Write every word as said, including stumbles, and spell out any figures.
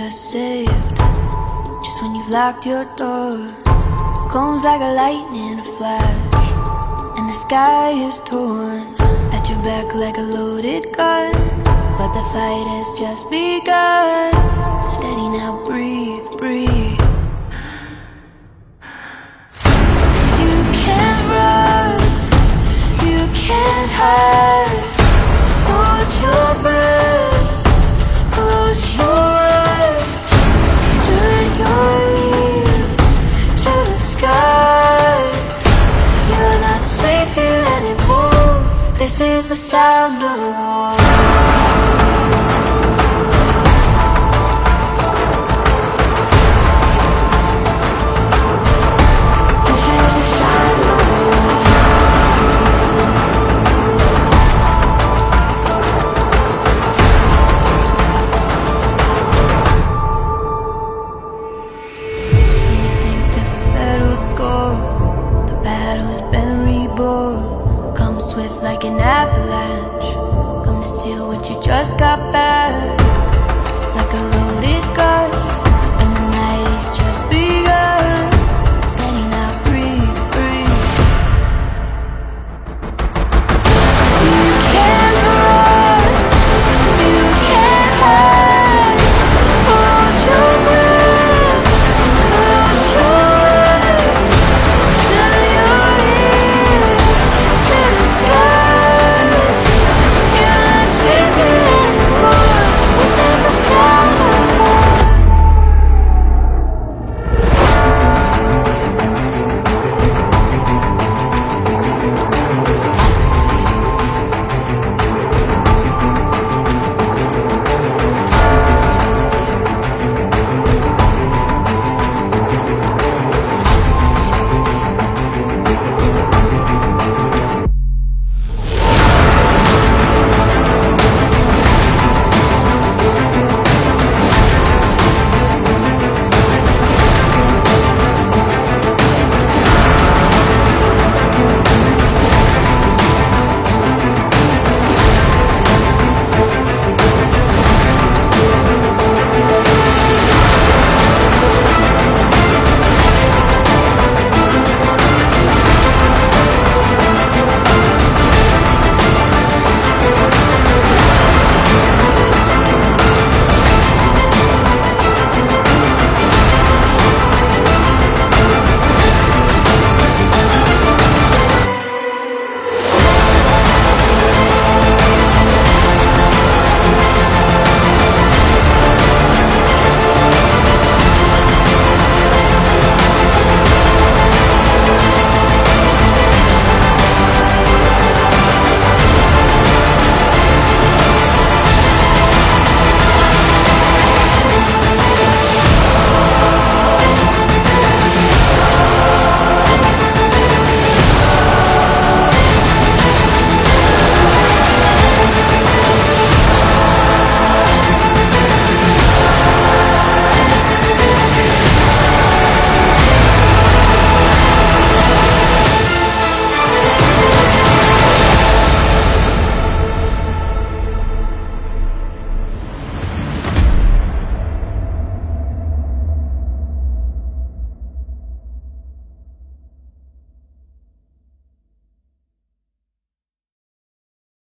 are saved. Just when you've locked your door, comes like a lightning flash, and the sky is torn at your back like a loaded gun. But the fight has just begun. Steady now, breathe, breathe. You can't run, you can't hide. Hold your breath, close your eyes, turn your ear to the sky. You're not safe here anymore. This is the sound of war. The battle has been reborn. Come swift like an avalanche. Come to steal what you just got back.